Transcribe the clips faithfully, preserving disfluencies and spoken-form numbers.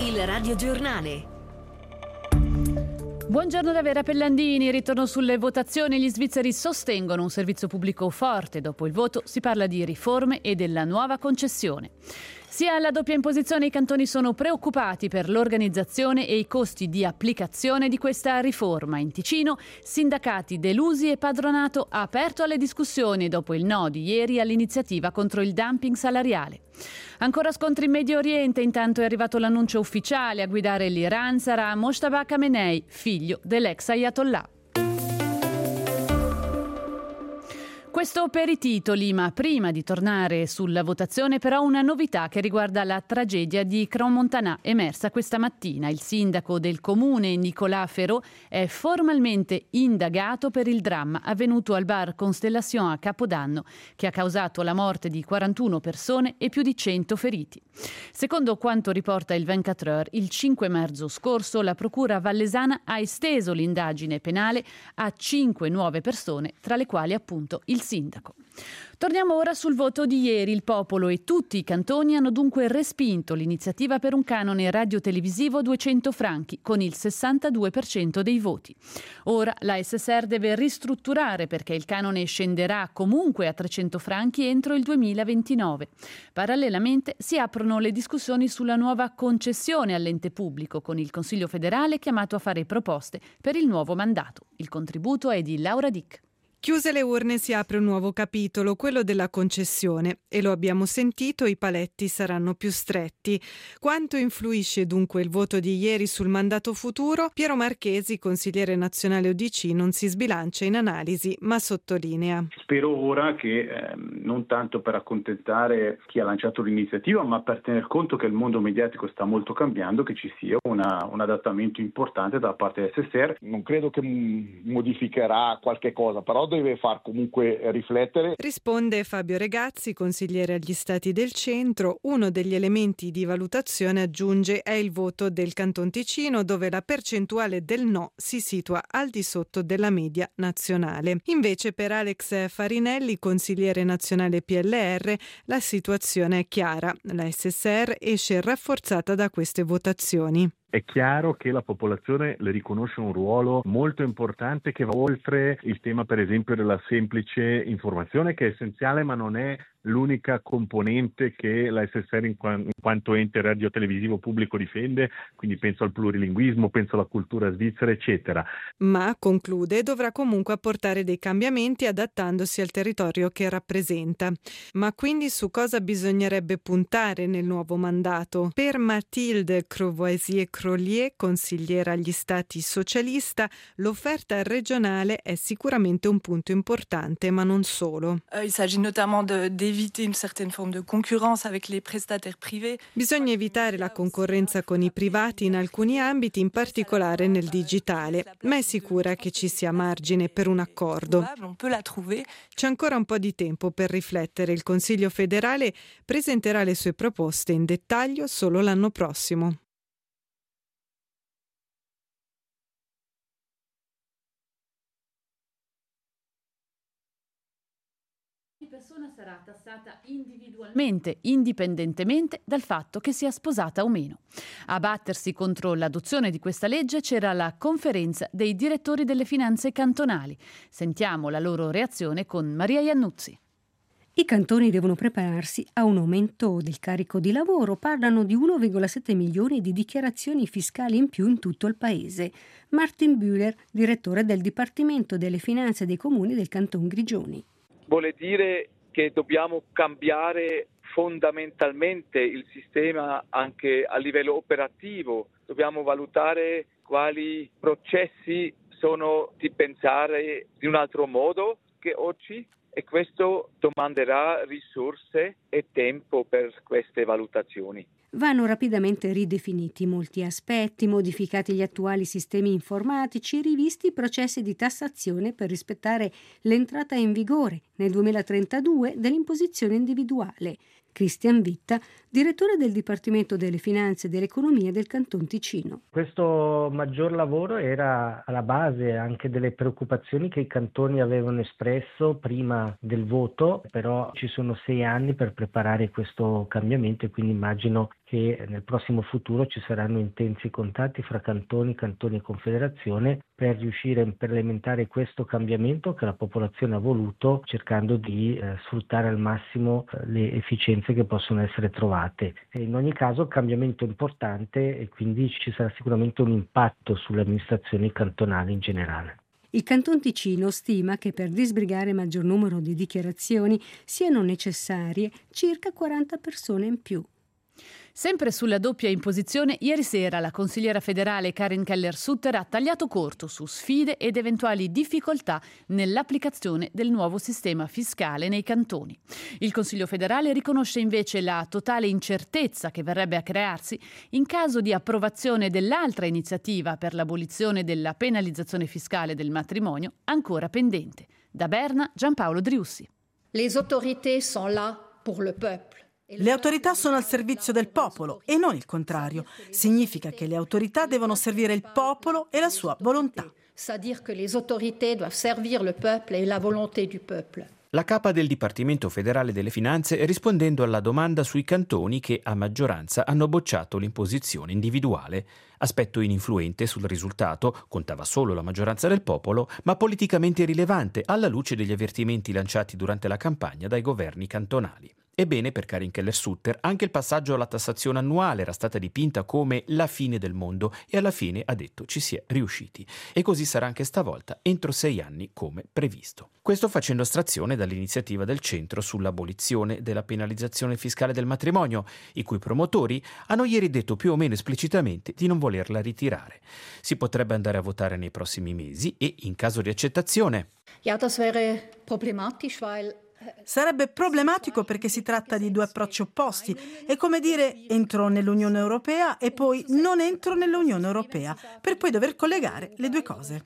Il radiogiornale. Buongiorno da Vera Pellandini, ritorno sulle votazioni. Gli svizzeri sostengono un servizio pubblico forte. Dopo il voto si parla di riforme e della nuova concessione. Sia alla doppia imposizione i cantoni sono preoccupati per l'organizzazione e i costi di applicazione di questa riforma. In Ticino, sindacati delusi e padronato aperto alle discussioni dopo il no di ieri all'iniziativa contro il dumping salariale. Ancora scontri in Medio Oriente, intanto è arrivato l'annuncio ufficiale: a guidare l'Iran sarà Mojtaba Khamenei, figlio dell'ex Ayatollah. Questo per i titoli, ma prima di tornare sulla votazione però una novità che riguarda la tragedia di Crans-Montana emersa questa mattina. Il sindaco del comune, Nicolas Ferraud, è formalmente indagato per il dramma avvenuto al bar Constellation a Capodanno, che ha causato la morte di quarantuno persone e più di cento feriti. Secondo quanto riporta il ventiquattro Heures, il cinque marzo scorso la procura vallesana ha esteso l'indagine penale a cinque nuove persone, tra le quali appunto il sindaco. Torniamo ora sul voto di ieri. Il popolo e tutti i cantoni hanno dunque respinto l'iniziativa per un canone radiotelevisivo duecento franchi con il sessantadue per cento dei voti. Ora la S S R deve ristrutturare perché il canone scenderà comunque a trecento franchi entro il duemilaventinove. Parallelamente si aprono le discussioni sulla nuova concessione all'ente pubblico, con il Consiglio federale chiamato a fare proposte per il nuovo mandato. Il contributo è di Laura Dick. Chiuse le urne si apre un nuovo capitolo, quello della concessione, e lo abbiamo sentito, i paletti saranno più stretti. Quanto influisce dunque il voto di ieri sul mandato futuro? Piero Marchesi, consigliere nazionale U D C, non si sbilancia in analisi, ma sottolinea. Spero ora che, eh, non tanto per accontentare chi ha lanciato l'iniziativa, ma per tener conto che il mondo mediatico sta molto cambiando, che ci sia una, un adattamento importante da parte del S S R. Non credo che modificherà qualche cosa, però deve far comunque riflettere. Risponde Fabio Regazzi, consigliere agli Stati del Centro. Uno degli elementi di valutazione, aggiunge, è il voto del Canton Ticino, dove la percentuale del no si situa al di sotto della media nazionale. Invece per Alex Farinelli, consigliere nazionale P L R, la situazione è chiara. La S S R esce rafforzata da queste votazioni. È chiaro che la popolazione le riconosce un ruolo molto importante che va oltre il tema, per esempio, della semplice informazione, che è essenziale ma non è l'unica componente che la S S R in, qua- in quanto ente radiotelevisivo pubblico difende, quindi penso al plurilinguismo, penso alla cultura svizzera, eccetera. Ma, conclude, dovrà comunque apportare dei cambiamenti adattandosi al territorio che rappresenta. Ma quindi su cosa bisognerebbe puntare nel nuovo mandato? Per Mathilde Crovoisier-Crollier, consigliera agli Stati socialista, l'offerta regionale è sicuramente un punto importante, ma non solo. Uh, il s'agit notamment de, de éviter une certaine forme de concurrence avec les prestataires privés. Bisogna evitare la concorrenza con i privati in alcuni ambiti, in particolare nel digitale, ma è sicura che ci sia margine per un accordo. C'è ancora un po' di tempo per riflettere. Il Consiglio federale presenterà le sue proposte in dettaglio solo l'anno prossimo. Persona sarà tassata individualmente, indipendentemente dal fatto che sia sposata o meno. A battersi contro l'adozione di questa legge c'era la conferenza dei direttori delle finanze cantonali. Sentiamo la loro reazione con Maria Iannuzzi. I cantoni devono prepararsi a un aumento del carico di lavoro. Parlano di uno virgola sette milioni di dichiarazioni fiscali in più in tutto il paese. Martin Bühler, direttore del Dipartimento delle Finanze dei Comuni del Canton Grigioni. Vuole dire che dobbiamo cambiare fondamentalmente il sistema anche a livello operativo. Dobbiamo valutare quali processi sono di pensare di un altro modo che oggi, e questo domanderà risorse e tempo per queste valutazioni. Vanno rapidamente ridefiniti molti aspetti, modificati gli attuali sistemi informatici, rivisti i processi di tassazione per rispettare l'entrata in vigore nel duemilatrentadue dell'imposizione individuale. Christian Vitta, direttore del Dipartimento delle Finanze e dell'Economia del Canton Ticino. Questo maggior lavoro era alla base anche delle preoccupazioni che i cantoni avevano espresso prima del voto, però ci sono sei anni per preparare questo cambiamento e quindi immagino che che nel prossimo futuro ci saranno intensi contatti fra cantoni, cantoni e confederazione per riuscire a implementare questo cambiamento che la popolazione ha voluto, cercando di eh, sfruttare al massimo eh, le efficienze che possono essere trovate. E in ogni caso cambiamento importante e quindi ci sarà sicuramente un impatto sulle amministrazioni cantonali in generale. Il Canton Ticino stima che per disbrigare maggior numero di dichiarazioni siano necessarie circa quaranta persone in più. Sempre sulla doppia imposizione, ieri sera la consigliera federale Karin Keller-Sutter ha tagliato corto su sfide ed eventuali difficoltà nell'applicazione del nuovo sistema fiscale nei cantoni. Il Consiglio federale riconosce invece la totale incertezza che verrebbe a crearsi in caso di approvazione dell'altra iniziativa per l'abolizione della penalizzazione fiscale del matrimonio, ancora pendente. Da Berna, Giampaolo Driussi. Les autorités sont là pour le peuple. Le autorità sono al servizio del popolo e non il contrario. Significa che le autorità devono servire il popolo e la sua volontà. C'est-à-dire que les autorités doivent servir le peuple et la volonté du peuple. La capa del Dipartimento federale delle Finanze rispondendo alla domanda sui cantoni che a maggioranza hanno bocciato l'imposizione individuale. Aspetto ininfluente sul risultato, contava solo la maggioranza del popolo, ma politicamente rilevante alla luce degli avvertimenti lanciati durante la campagna dai governi cantonali. Ebbene, per Karin Keller-Sutter, anche il passaggio alla tassazione annuale era stata dipinta come la fine del mondo e alla fine, ha detto, ci si è riusciti. E così sarà anche stavolta, entro sei anni come previsto. Questo facendo astrazione dall'iniziativa del centro sull'abolizione della penalizzazione fiscale del matrimonio, i cui promotori hanno ieri detto più o meno esplicitamente di non volerla ritirare. Si potrebbe andare a votare nei prossimi mesi e, in caso di accettazione... Ja, das wäre problematisch, weil Sarebbe problematico perché si tratta di due approcci opposti. È come dire entro nell'Unione Europea e poi non entro nell'Unione Europea, per poi dover collegare le due cose.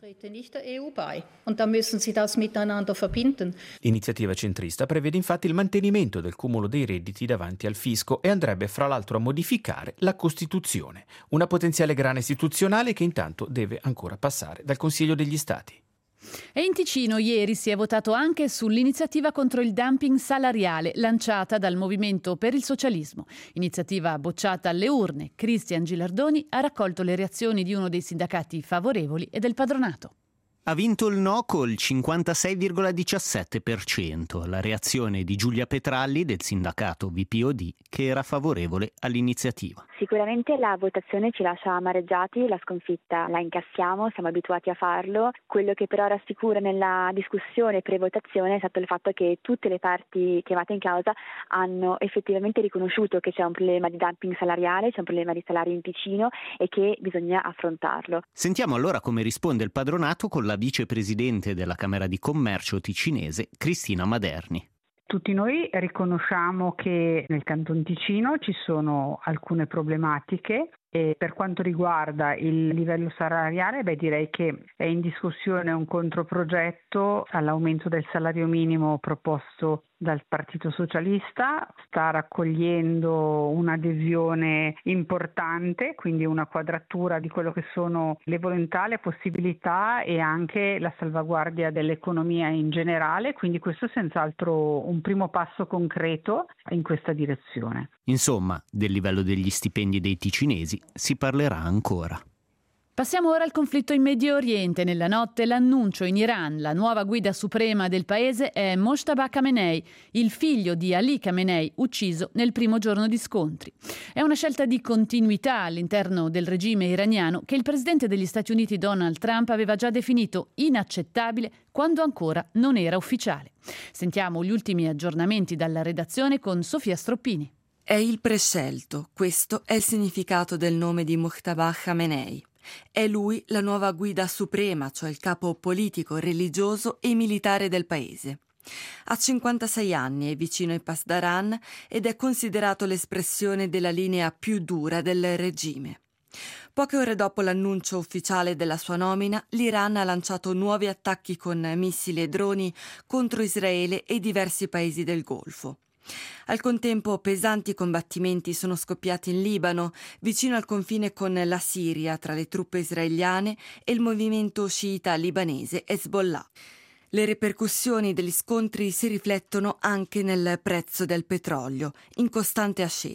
L'iniziativa centrista prevede infatti il mantenimento del cumulo dei redditi davanti al fisco e andrebbe fra l'altro a modificare la Costituzione, una potenziale grana istituzionale che intanto deve ancora passare dal Consiglio degli Stati. E in Ticino ieri si è votato anche sull'iniziativa contro il dumping salariale lanciata dal Movimento per il Socialismo. Iniziativa bocciata alle urne. Cristian Gilardoni ha raccolto le reazioni di uno dei sindacati favorevoli e del padronato. Ha vinto il no col cinquantasei virgola diciassette per cento, la reazione di Giulia Petralli del sindacato V P O D che era favorevole all'iniziativa. Sicuramente la votazione ci lascia amareggiati, la sconfitta la incassiamo, siamo abituati a farlo. Quello che però rassicura nella discussione pre-votazione è stato il fatto che tutte le parti chiamate in causa hanno effettivamente riconosciuto che c'è un problema di dumping salariale, c'è un problema di salario in Ticino e che bisogna affrontarlo. Sentiamo allora come risponde il padronato con la vicepresidente della Camera di Commercio ticinese, Cristina Maderni. Tutti noi riconosciamo che nel Canton Ticino ci sono alcune problematiche e per quanto riguarda il livello salariale, beh, direi che è in discussione un controprogetto all'aumento del salario minimo proposto dal Partito Socialista, sta raccogliendo un'adesione importante, quindi una quadratura di quello che sono le volontà, le possibilità e anche la salvaguardia dell'economia in generale, quindi questo è senz'altro un primo passo concreto in questa direzione. Insomma, del livello degli stipendi dei ticinesi si parlerà ancora. Passiamo ora al conflitto in Medio Oriente. Nella notte l'annuncio in Iran, la nuova guida suprema del paese è Mojtaba Khamenei, il figlio di Ali Khamenei, ucciso nel primo giorno di scontri. È una scelta di continuità all'interno del regime iraniano che il presidente degli Stati Uniti Donald Trump aveva già definito inaccettabile quando ancora non era ufficiale. Sentiamo gli ultimi aggiornamenti dalla redazione con Sofia Stroppini. È il prescelto, questo è il significato del nome di Mojtaba Khamenei. È lui la nuova guida suprema, cioè il capo politico, religioso e militare del paese. Ha cinquantasei anni, è vicino ai Pasdaran ed è considerato l'espressione della linea più dura del regime. Poche ore dopo l'annuncio ufficiale della sua nomina, l'Iran ha lanciato nuovi attacchi con missili e droni contro Israele e diversi paesi del Golfo. Al contempo pesanti combattimenti sono scoppiati in Libano, vicino al confine con la Siria, tra le truppe israeliane e il movimento sciita libanese Hezbollah. Le ripercussioni degli scontri si riflettono anche nel prezzo del petrolio, in costante ascesa.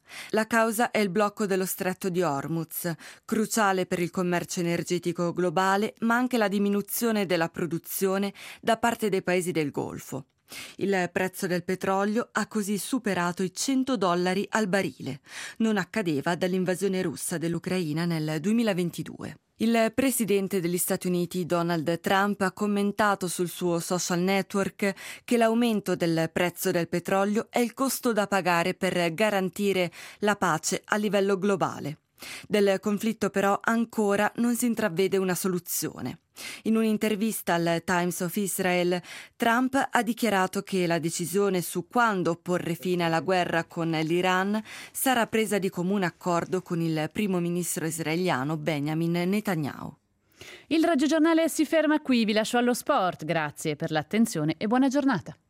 La causa è il blocco dello stretto di Hormuz, cruciale per il commercio energetico globale, ma anche la diminuzione della produzione da parte dei paesi del Golfo. Il prezzo del petrolio ha così superato i cento dollari al barile. Non accadeva dall'invasione russa dell'Ucraina nel duemilaventidue. Il presidente degli Stati Uniti Donald Trump ha commentato sul suo social network che l'aumento del prezzo del petrolio è il costo da pagare per garantire la pace a livello globale. Del conflitto però ancora non si intravede una soluzione. In un'intervista al Times of Israel, Trump ha dichiarato che la decisione su quando porre fine alla guerra con l'Iran sarà presa di comune accordo con il primo ministro israeliano Benjamin Netanyahu. Il radiogiornale si ferma qui, vi lascio allo sport. Grazie per l'attenzione e buona giornata.